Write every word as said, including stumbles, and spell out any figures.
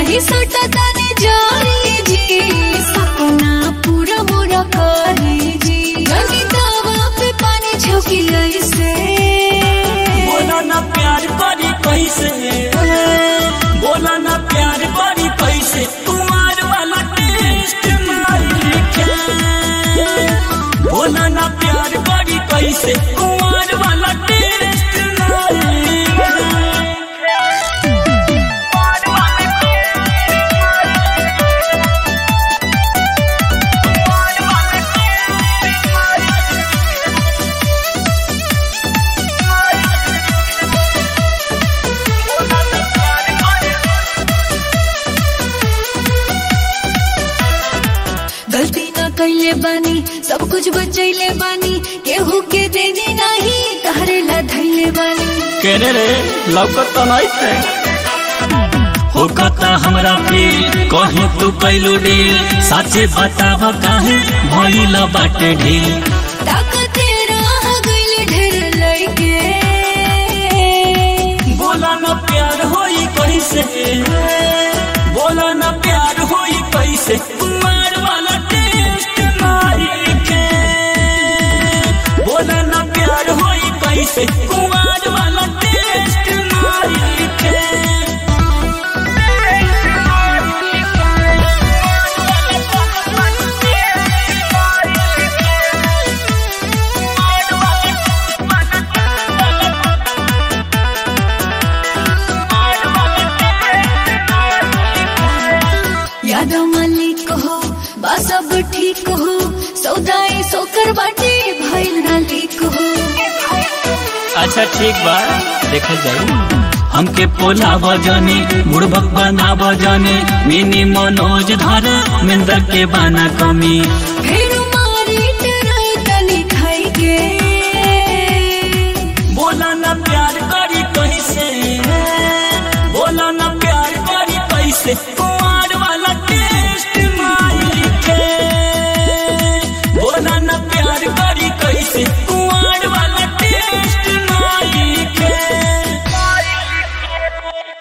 नहीं सटताने जारी जी सपना पूरा मोरा करी जी गली दावा पे पानी झोंकी ऐसे बोला ना प्यार करी कैसे बोला ना प्यार करी कैसे कुमार वाला टेस्ट मारी के बोला ना प्यार करी कैसे कुमार वाला टेस्ट मारी गलती न कैले बानी सब कुछ बचैले बानी केहू के देने नहीं तहरे ला धैले बानी केने रे लौकत तो नहीं थे हो कता हमरा फील कहीं तू कैलू डील साचे बताव काहे भइल बाटे ढील ताकत रह गइल ढेर लइके बोला ना प्यार होई कैसे बोला ना प्यार होई कैसे कुमार वाला टेस्ट मारी के बोला ना प्यार होई कैसे कुमार वाला टेस्ट मारी के यादव मालिक हो बस सब ठीक हो सौदाई सोकर बाटे भइल ना लीक हो अच्छा ठीक बा देखल जाई हमके पोला बजाने बुड़बक बना बजाने मिनी मनोज धर मिंदर के बाना कमी फिर मारी टराई तनी खाई के बोला ना प्यार करी कैसे बोला ना प्यार करी कैसे